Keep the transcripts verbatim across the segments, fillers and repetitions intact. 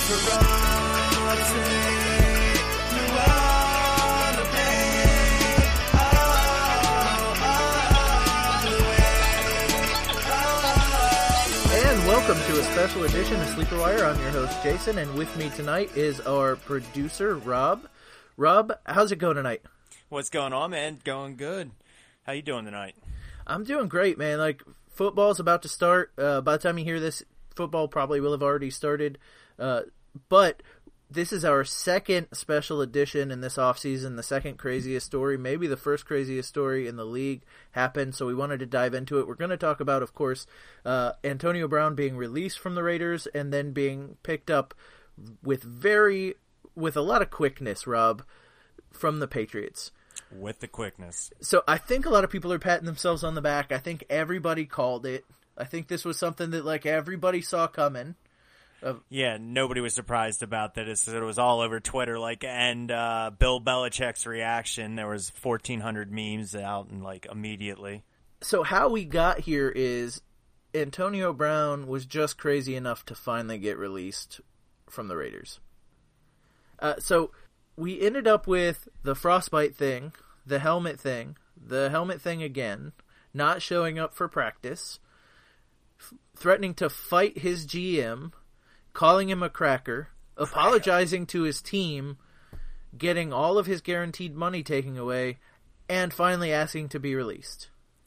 for all to make you wanna pay all, all the way, all the way. And welcome to a special edition of Sleeper Wire. I'm your host, Jason, and with me tonight is our producer, Rob. Rob, how's it going tonight? What's going on, man? Going good. How you doing tonight? I'm doing great, man. Like, football's about to start. Uh, by the time you hear this, football probably will have already started. Uh, but this is our second special edition in this offseason, the second craziest story, maybe the first craziest story in the league happened, so we wanted to dive into it. We're going to talk about, of course, uh, Antonio Brown being released from the Raiders and then being picked up with very, with a lot of quickness, Rob, from the Patriots. With the quickness. So I think a lot of people are patting themselves on the back. I think everybody called it. I think this was something that, like, everybody saw coming. Uh, yeah, nobody was surprised about that. It was all over Twitter, like, and uh, Bill Belichick's reaction. There was fourteen hundred memes out, and like immediately. So how we got here is Antonio Brown was just crazy enough to finally get released from the Raiders. Uh, so we ended up with the frostbite thing, the helmet thing, the helmet thing again, not showing up for practice, f- threatening to fight his G M, calling him a cracker, apologizing to his team, getting all of his guaranteed money taken away, and finally asking to be released.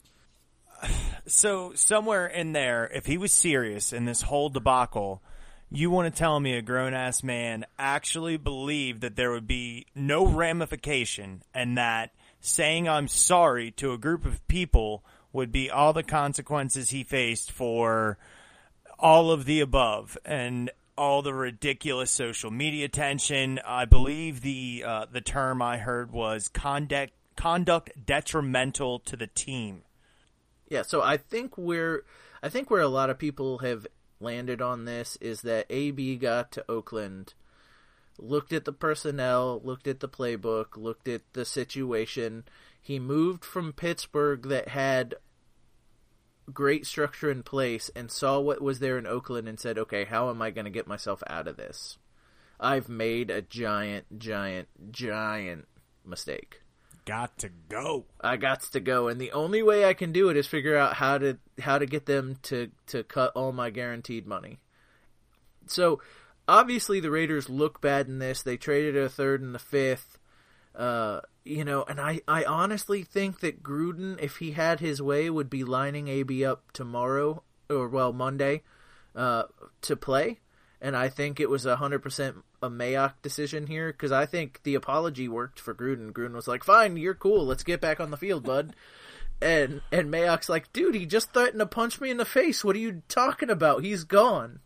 So somewhere in there, if he was serious in this whole debacle, you want to tell me a grown-ass man actually believed that there would be no ramification and that saying I'm sorry to a group of people would be all the consequences he faced for all of the above and all the ridiculous social media attention. I believe the uh, the term I heard was conduct conduct detrimental to the team. Yeah, so I think where I think where a lot of people have landed on this is that A B got to Oakland, looked at the personnel, looked at the playbook, looked at the situation. He moved from Pittsburgh that had great structure in place and saw what was there in Oakland and said, okay, how am I going to get myself out of this? I've made a giant, giant, giant mistake. Got to go. I got to go, and the only way I can do it is figure out how to how to get them to, to cut all my guaranteed money. So, obviously, the Raiders look bad in this. They traded a third and a fifth, uh, you know, and I, I honestly think that Gruden, if he had his way, would be lining A B up tomorrow, or, well, Monday, uh, to play. And I think it was one hundred percent a Mayock decision here, because I think the apology worked for Gruden. Gruden was like, fine, you're cool, let's get back on the field, bud. and and Mayock's like, dude, he just threatened to punch me in the face. What are you talking about? He's gone.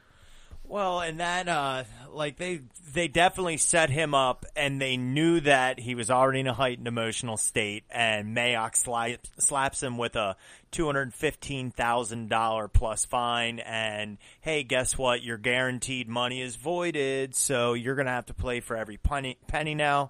Well, and that, uh, like, they they definitely set him up, and they knew that he was already in a heightened emotional state, and Mayock sli- slaps him with a two hundred fifteen thousand dollars plus fine, and, hey, guess what? Your guaranteed money is voided, so you're going to have to play for every penny, penny now.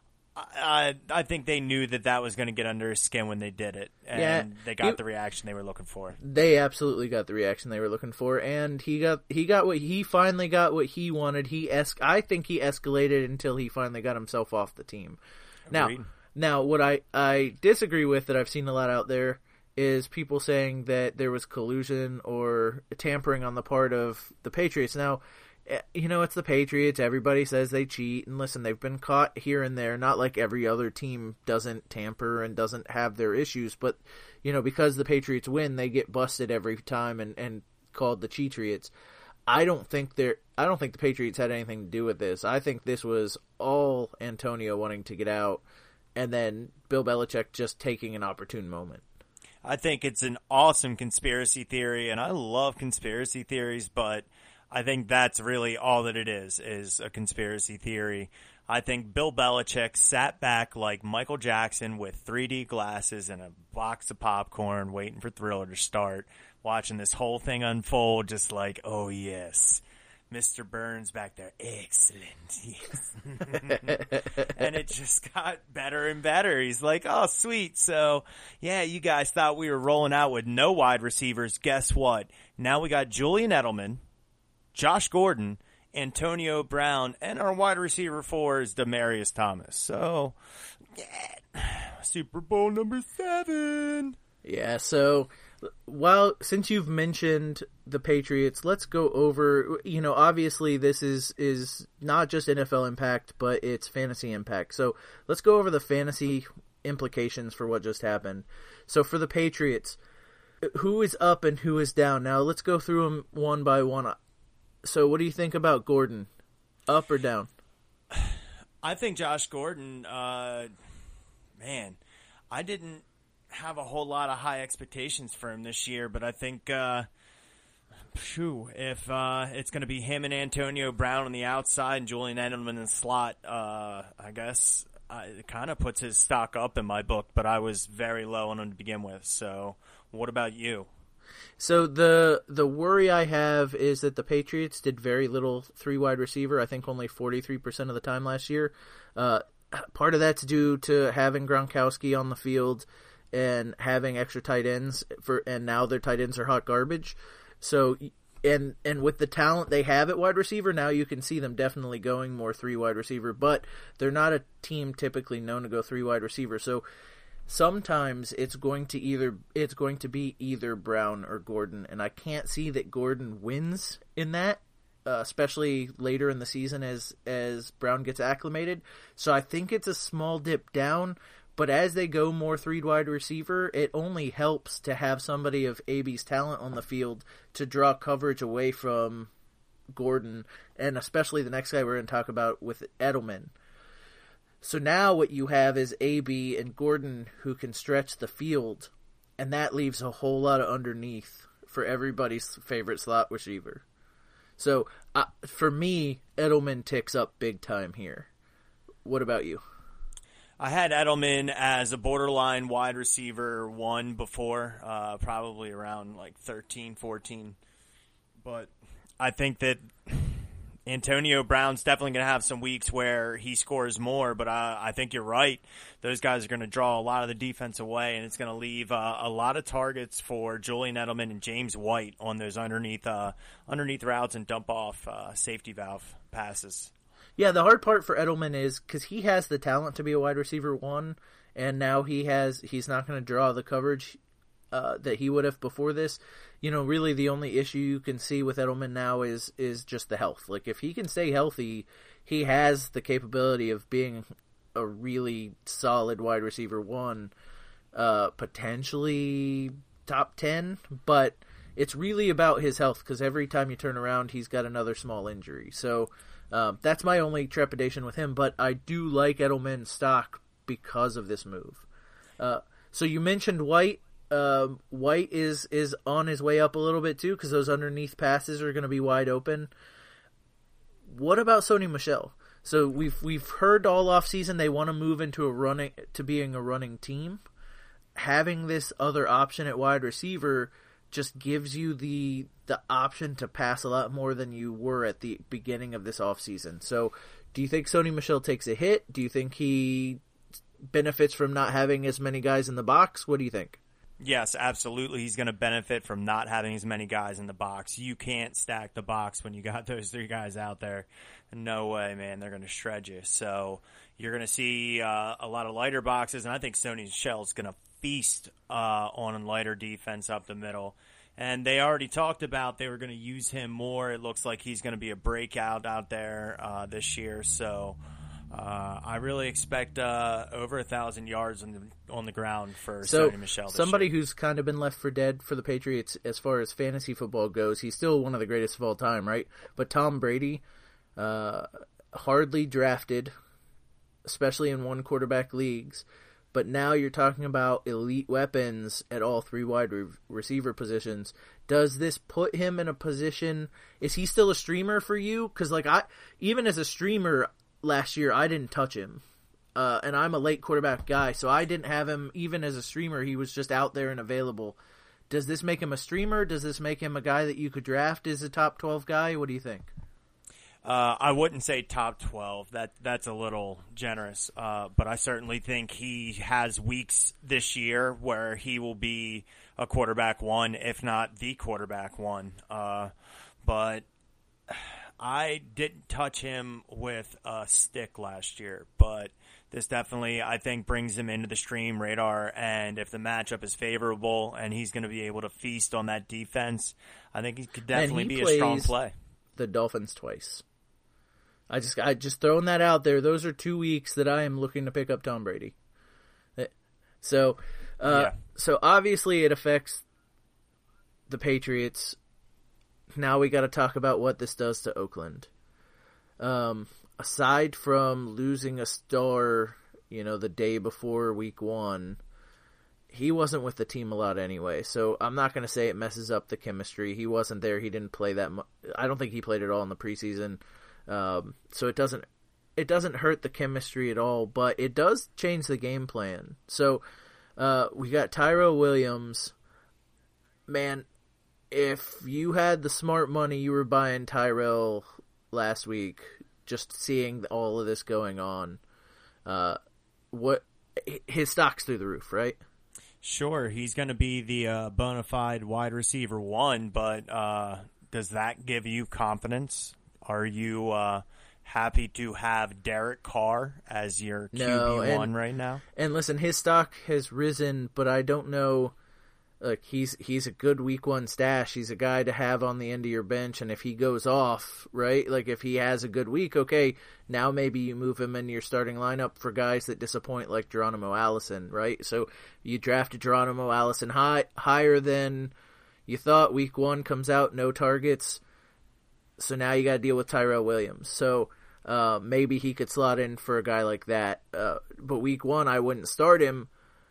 I, I think they knew that that was going to get under his skin when they did it, and yeah, they got it, the reaction they were looking for. They absolutely got the reaction they were looking for, and he got he got what he finally got what he wanted. He es- I think he escalated until he finally got himself off the team. Agreed. Now, now what I, I disagree with that I've seen a lot out there is people saying that there was collusion or tampering on the part of the Patriots. Now, you know, it's the Patriots. Everybody says they cheat. And listen, they've been caught here and there. Not like every other team doesn't tamper and doesn't have their issues. But, you know, because the Patriots win, they get busted every time and, and called the Cheatriots. I don't think they're, I don't think the Patriots had anything to do with this. I think this was all Antonio wanting to get out and then Bill Belichick just taking an opportune moment. I think it's an awesome conspiracy theory, and I love conspiracy theories, but I think that's really all that it is, is a conspiracy theory. I think Bill Belichick sat back like Michael Jackson with three D glasses and a box of popcorn waiting for Thriller to start, watching this whole thing unfold, just like, oh, yes, Mister Burns back there, excellent, yes. And it just got better and better. He's like, oh, sweet. So, yeah, you guys thought we were rolling out with no wide receivers. Guess what? Now we got Julian Edelman, Josh Gordon, Antonio Brown, and our wide receiver four is Demaryius Thomas. So, yeah, Super Bowl number seven. Yeah, so while since you've mentioned the Patriots, let's go over, you know, obviously this is is not just N F L impact, but it's fantasy impact. So let's go over the fantasy implications for what just happened. So for the Patriots, who is up and who is down? Now let's go through them one by one. So what do you think about Gordon? Up or down? I think Josh Gordon, uh, man, I didn't have a whole lot of high expectations for him this year, but I think, uh, phew, if uh, it's going to be him and Antonio Brown on the outside and Julian Edelman in the slot, uh, I guess uh, it kind of puts his stock up in my book, but I was very low on him to begin with. So what about you? So the the worry I have is that the Patriots did very little three wide receiver. I think only forty-three percent of the time last year. Uh, part of that's due to having Gronkowski on the field and having extra tight ends for, and now their tight ends are hot garbage. So, and and with the talent they have at wide receiver, now you can see them definitely going more three wide receiver. But they're not a team typically known to go three wide receiver. So sometimes it's going to either it's going to be either Brown or Gordon, and I can't see that Gordon wins in that, uh, especially later in the season as as Brown gets acclimated. So I think it's a small dip down. But as they go more three wide receiver, it only helps to have somebody of A B's talent on the field to draw coverage away from Gordon, and especially the next guy we're going to talk about with Edelman. So now what you have is A B and Gordon who can stretch the field, and that leaves a whole lot of underneath for everybody's favorite slot receiver. So uh, for me, Edelman ticks up big time here. What about you? I had Edelman as a borderline wide receiver one before, uh, probably around like thirteen, fourteen. But I think that Antonio Brown's definitely going to have some weeks where he scores more, but I, I think you're right. Those guys are going to draw a lot of the defense away, and it's going to leave uh, a lot of targets for Julian Edelman and James White on those underneath uh, underneath routes and dump-off uh, safety valve passes. Yeah, the hard part for Edelman is because he has the talent to be a wide receiver one, and now he has he's not going to draw the coverage uh, that he would have before this. You know, really the only issue you can see with Edelman now is is just the health. Like, if he can stay healthy, he has the capability of being a really solid wide receiver one, uh, potentially top ten, but it's really about his health because every time you turn around, he's got another small injury. So Um, that's my only trepidation with him, but I do like Edelman's stock because of this move. Uh, so you mentioned White. Um, White is, is on his way up a little bit too because those underneath passes are going to be wide open. What about Sony Michel? So we've we've heard all off season they want to move into a running to being a running team. Having this other option at wide receiver just gives you the the option to pass a lot more than you were at the beginning of this offseason. So do you think Sony Michel takes a hit? Do you think he benefits from not having as many guys in the box? What do you think? Yes, absolutely. He's going to benefit from not having as many guys in the box. You can't stack the box when you got those three guys out there. No way, man. They're going to shred you. So you're going to see uh, a lot of lighter boxes, and I think Sony Michel's going to feast uh, on lighter defense up the middle. And they already talked about they were going to use him more. It looks like he's going to be a breakout out there uh, this year. So uh, I really expect uh, over a thousand yards on the, on the ground for so Sony Michel this somebody year. Who's kind of been left for dead for the Patriots as far as fantasy football goes. He's still one of the greatest of all time, right? But Tom Brady, uh, hardly drafted, especially in one quarterback leagues. But now you're talking about elite weapons at all three wide re- receiver positions. Does this put him in a position? Is he still a streamer for you? Because like I, even as a streamer last year, I didn't touch him, uh, and I'm a late quarterback guy, so I didn't have him even as a streamer. He was just out there and available. Does this make him a streamer? Does this make him a guy that you could draft as a top twelve guy? What do you think? Uh, I wouldn't say top twelve. That that's a little generous. Uh, but I certainly think he has weeks this year where he will be a quarterback one, if not the quarterback one. Uh, but I didn't touch him with a stick last year, but this definitely, I think, brings him into the stream radar, and if the matchup is favorable and he's going to be able to feast on that defense, I think he could definitely he be a strong play. The Dolphins twice. I just I just throwing that out there. Those are two weeks that I am looking to pick up Tom Brady. So, uh, Yeah. so obviously it affects the Patriots. Now we got to talk about what this does to Oakland. Um, aside from losing a star, you know, the day before week one, he wasn't with the team a lot anyway. So I'm not going to say it messes up the chemistry. He wasn't there. He didn't play that much. I don't think he played at all in the preseason. Um, so it doesn't, it doesn't hurt the chemistry at all, but it does change the game plan. So, uh, we got Tyrell Williams. Man, if you had the smart money, you were buying Tyrell last week, just seeing all of this going on. Uh, what his stock's through the roof, right? Sure, he's going to be the uh, bona fide wide receiver one, but uh, does that give you confidence? Are you uh, happy to have Derek Carr as your Q B one and, right now? And listen, his stock has risen, but I don't know. Like he's he's a good week one stash. He's a guy to have on the end of your bench, and if he goes off, right? Like if he has a good week, okay, now maybe you move him into your starting lineup for guys that disappoint, like Geronimo Allison, right? So you drafted Geronimo Allison high higher than you thought. Week one comes out, no targets, so now you got to deal with Tyrell Williams. So uh, maybe he could slot in for a guy like that. Uh, but week one, I wouldn't start him.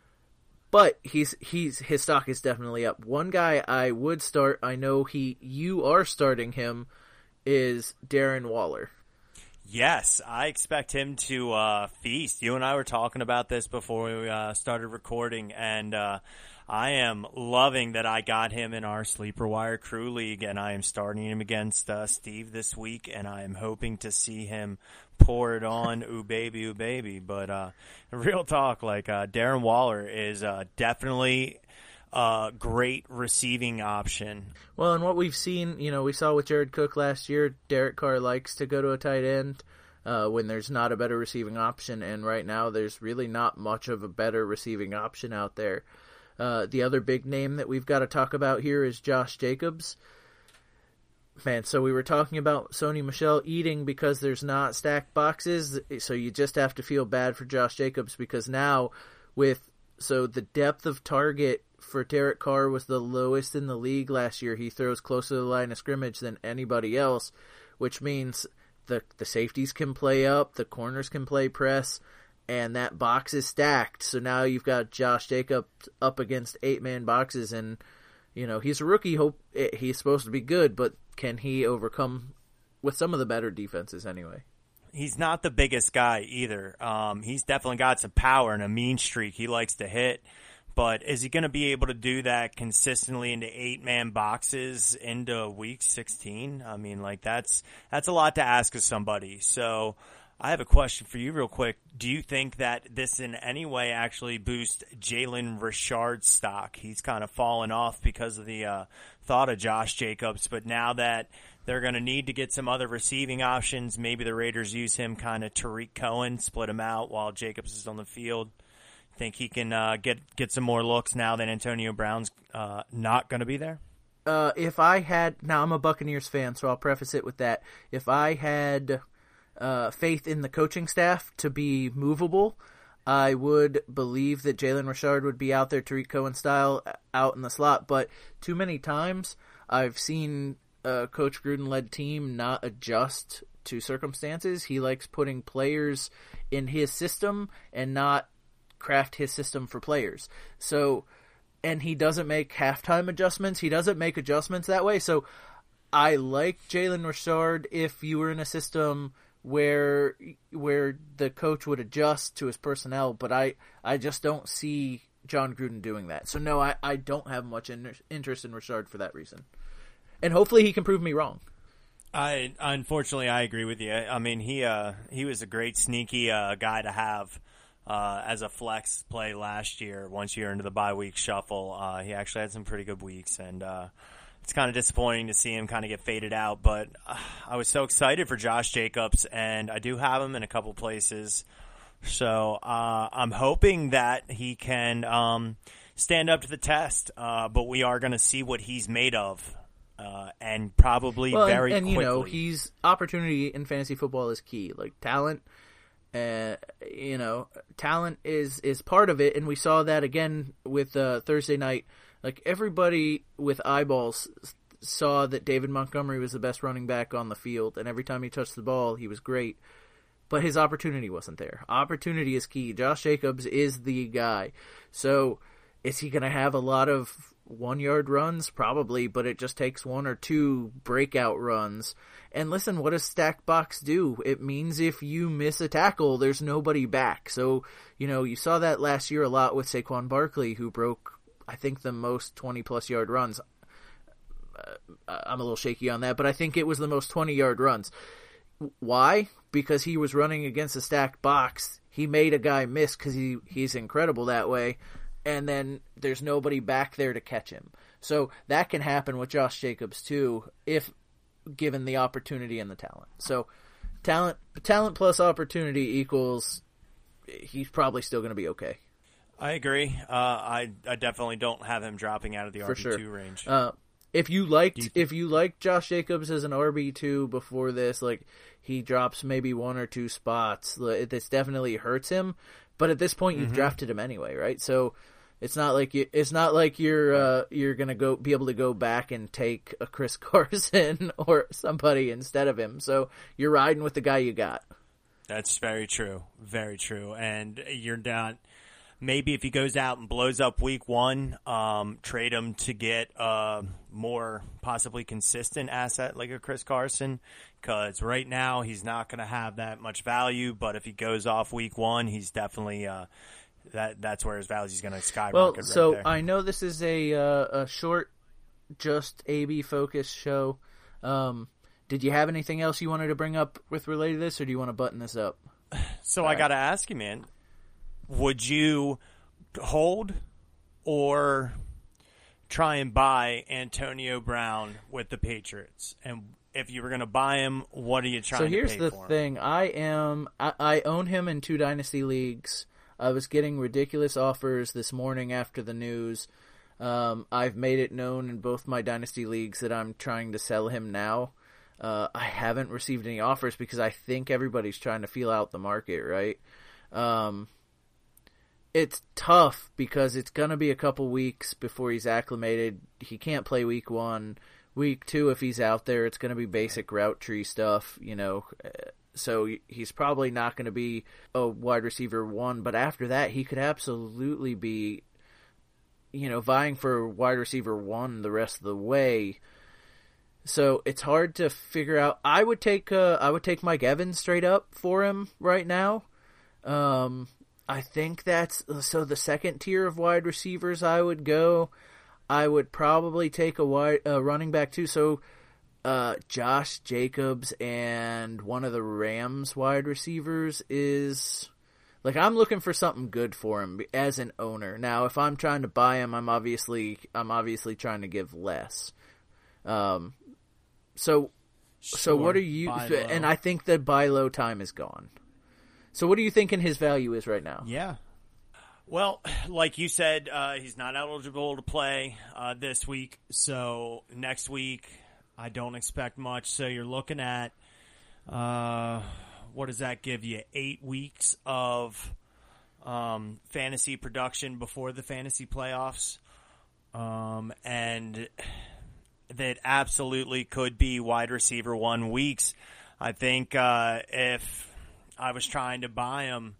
But he's he's his stock is definitely up. One guy I would start, I know he you are starting him, is Darren Waller. Yes, I expect him to uh, feast. You and I were talking about this before we uh, started recording, and uh, I am loving that I got him in our Sleeper Wire Crew League, and I am starting him against uh, Steve this week, and I am hoping to see him pour it on, ooh baby, ooh baby. But uh, real talk, like uh, Darren Waller is uh, definitely a great receiving option. Well, and what we've seen, you know, we saw with Jared Cook last year, Derek Carr likes to go to a tight end uh, when there's not a better receiving option, and right now there's really not much of a better receiving option out there. Uh, the other big name that we've got to talk about here is Josh Jacobs. Man, so we were talking about Sony Michel eating because there's not stacked boxes, so you just have to feel bad for Josh Jacobs because now with, so the depth of target for Derek Carr was the lowest in the league last year. He throws closer to the line of scrimmage than anybody else, which means the the safeties can play up, the corners can play press, and that box is stacked. So now you've got Josh Jacobs up against eight-man boxes, and you know, he's a rookie. Hope he's supposed to be good, but can he overcome with some of the better defenses anyway? He's not the biggest guy either. Um, he's definitely got some power and a mean streak. He likes to hit, but is he going to be able to do that consistently into eight-man boxes into week sixteen? I mean, like that's that's a lot to ask of somebody. So I have a question for you real quick. Do you think that this in any way actually boosts Jalen Richard's stock? He's kind of fallen off because of the uh, thought of Josh Jacobs, but now that they're going to need to get some other receiving options, maybe the Raiders use him kind of Tariq Cohen, split him out while Jacobs is on the field. Think he can uh, get, get some more looks now that Antonio Brown's uh, not going to be there? Uh, if I had, now I'm a Buccaneers fan, so I'll preface it with that. If I had Uh, faith in the coaching staff to be movable, I would believe that Jalen Richard would be out there Tariq Cohen style out in the slot, but too many times I've seen a Coach Gruden-led team not adjust to circumstances. He likes putting players in his system and not craft his system for players. So, and he doesn't make halftime adjustments. He doesn't make adjustments that way. So I like Jalen Richard if you were in a system where where the coach would adjust to his personnel, but I, I just don't see John Gruden doing that. So no, I, I don't have much in, interest in Richard for that reason. And hopefully he can prove me wrong. I unfortunately I agree with you. I mean he uh he was a great sneaky uh, guy to have uh, as a flex play last year. Once you're into the bye week shuffle, uh, he actually had some pretty good weeks, and uh, it's kind of disappointing to see him kind of get faded out. But uh, I was so excited for Josh Jacobs, and I do have him in a couple places. So uh, I'm hoping that he can um, stand up to the test. Uh, but we are going to see what he's made of, uh, and probably well, very and, and quickly. you know, he's opportunity in fantasy football is key. Like talent, uh, you know, talent is is part of it, and we saw that again with uh, Thursday night. Like everybody with eyeballs saw that David Montgomery was the best running back on the field, and every time he touched the ball, he was great. But his opportunity wasn't there. Opportunity is key. Josh Jacobs is the guy. So is he going to have a lot of one-yard runs? Probably, but it just takes one or two breakout runs. And listen, what does stack box do? It means if you miss a tackle, there's nobody back. So, you know, you saw that last year a lot with Saquon Barkley, who broke, I think, the most twenty-plus yard runs. Uh, I'm a little shaky on that, but I think it was the most twenty-yard runs. Why? Because he was running against a stacked box. He made a guy miss because he, he's incredible that way, and then there's nobody back there to catch him. So that can happen with Josh Jacobs too, if given the opportunity and the talent. So talent talent plus opportunity equals he's probably still going to be okay. I agree. Uh, I I definitely don't have him dropping out of the For R B two sure. range. Uh, If you liked, you if you liked Josh Jacobs as an R B two before this, like he drops maybe one or two spots, like, this definitely hurts him. But at this point, you've Mm-hmm. drafted him anyway, right? So it's not like you, it's not like you're uh, you're gonna go be able to go back and take a Chris Carson or somebody instead of him. So you're riding with the guy you got. That's very true. Very true. And you're not. Maybe if he goes out and blows up week one, um, trade him to get a more possibly consistent asset like a Chris Carson, because right now he's not going to have that much value. But if he goes off week one, he's definitely uh, that. That's where his value is going to skyrocket. Well, right so there. I know this is a uh, a short, just A B focused show. Um, did you have anything else you wanted to bring up with related to this, or do you want to button this up? So All I right. got to ask you, man. Would you hold or try and buy Antonio Brown with the Patriots? And if you were going to buy him, what are you trying So to here's pay the for him? thing: I am I, I own him in two dynasty leagues. I was getting ridiculous offers this morning after the news. Um, I've made it known in both my dynasty leagues that I'm trying to sell him now. Uh, I haven't received any offers because I think everybody's trying to feel out the market, right? Um, it's tough because it's going to be a couple weeks before he's acclimated. He can't play week one. Week two, if he's out there, it's going to be basic route tree stuff, you know. So he's probably not going to be a wide receiver one. But after that, he could absolutely be, you know, vying for wide receiver one the rest of the way. So it's hard to figure out. I would take uh, I would take Mike Evans straight up for him right now. Um, I think that's so. The second tier of wide receivers I would go. I would probably take a wide uh, running back too. So uh, Josh Jacobs and one of the Rams wide receivers is like I'm looking for something good for him as an owner. Now, if I'm trying to buy him, I'm obviously I'm obviously trying to give less. Um. So, so what Sure, are you? buy low. And I think the buy low time is gone. So, what are you thinking his value is right now? Yeah. Well, like you said, uh, he's not eligible to play uh, this week. So next week, I don't expect much. So you're looking at, uh, what does that give you? Eight weeks of um, fantasy production before the fantasy playoffs. Um, and that absolutely could be wide receiver one weeks. I think uh, if I was trying to buy him,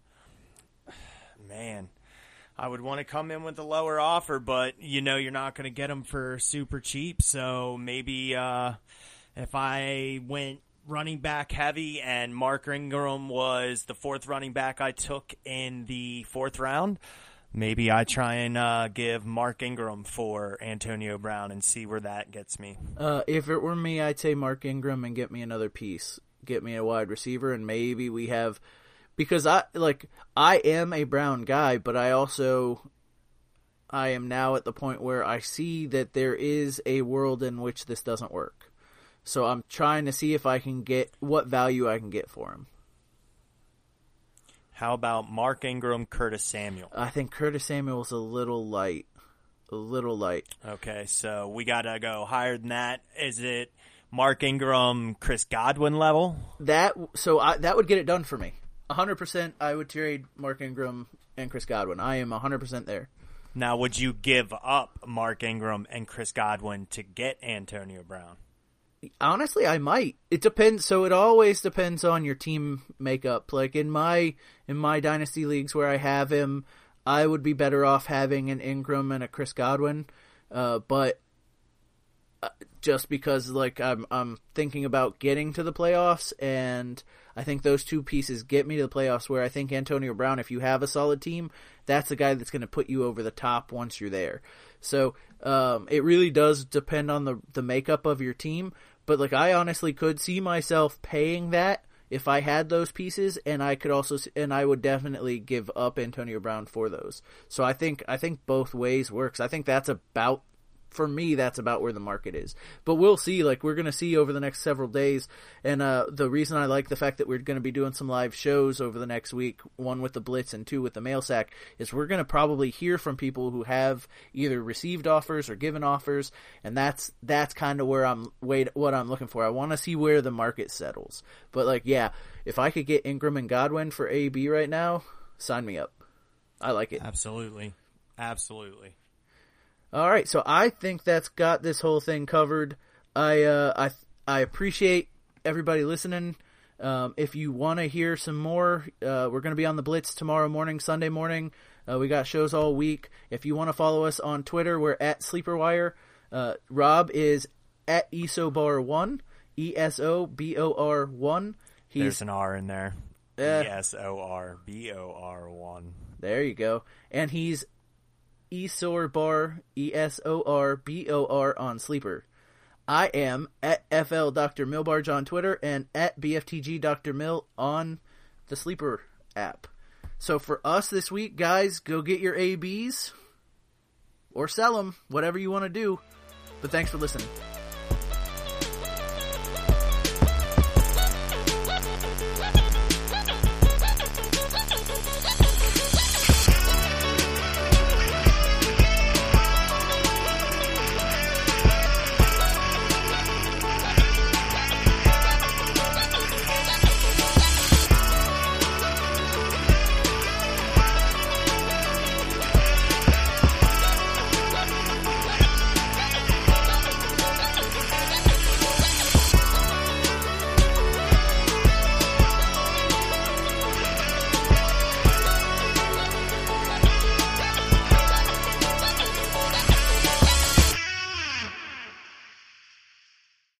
man, I would want to come in with a lower offer, but you know you're not going to get him for super cheap. So maybe uh, if I went running back heavy and Mark Ingram was the fourth running back I took in the fourth round, maybe I try and uh, give Mark Ingram for Antonio Brown and see where that gets me. Uh, if it were me, I'd say Mark Ingram and get me another piece. Get me a wide receiver, and maybe we have because I like I am a Brown guy, but I also I am now at the point where I see that there is a world in which this doesn't work. So I'm trying to see if I can get what value I can get for him. How about Mark Ingram, Curtis Samuel? I think Curtis Samuel's a little light. A little light. Okay, so we got to go higher than that. Is it Mark Ingram, Chris Godwin level? That so I, that would get it done for me. one hundred percent I would trade Mark Ingram and Chris Godwin. I am one hundred percent there. Now, would you give up Mark Ingram and Chris Godwin to get Antonio Brown? Honestly, I might. It depends. So it always depends on your team makeup. Like in my in my dynasty leagues where I have him, I would be better off having an Ingram and a Chris Godwin. Uh, but uh, just because like I'm I'm thinking about getting to the playoffs, and I think those two pieces get me to the playoffs. Where I think Antonio Brown, if you have a solid team, that's the guy that's going to put you over the top once you're there. So um, it really does depend on the the makeup of your team. But like I honestly could see myself paying that if I had those pieces, and I could also and I would definitely give up Antonio Brown for those. So I think I think both ways works. I think that's about for me, that's about where the market is. But we'll see. Like, we're going to see over the next several days. And uh, the reason I like the fact that we're going to be doing some live shows over the next week, one with the Blitz and two with the Mail Sack, is we're going to probably hear from people who have either received offers or given offers. And that's that's kind of where I'm wait what I'm looking for. I want to see where the market settles. But, like, yeah, if I could get Ingram and Godwin for A B right now, sign me up. I like it. Absolutely. Absolutely. All right, so I think that's got this whole thing covered. I uh, I I appreciate everybody listening. Um, if you want to hear some more, uh, we're going to be on the Blitz tomorrow morning, Sunday morning. Uh, we got shows all week. If you want to follow us on Twitter, we're at SleeperWire. Uh, Rob is at Esobar one, E S O B O R one. He's, There's an R in there. Uh, E S O R B O R one. There you go. And he's Esorbar, E S O R B O R on Sleeper. I am at F L Doctor Milbarge on Twitter and at B F T G Doctor Mill on the Sleeper app. So for us this week, guys, go get your A Bs or sell them, whatever you want to do. But thanks for listening.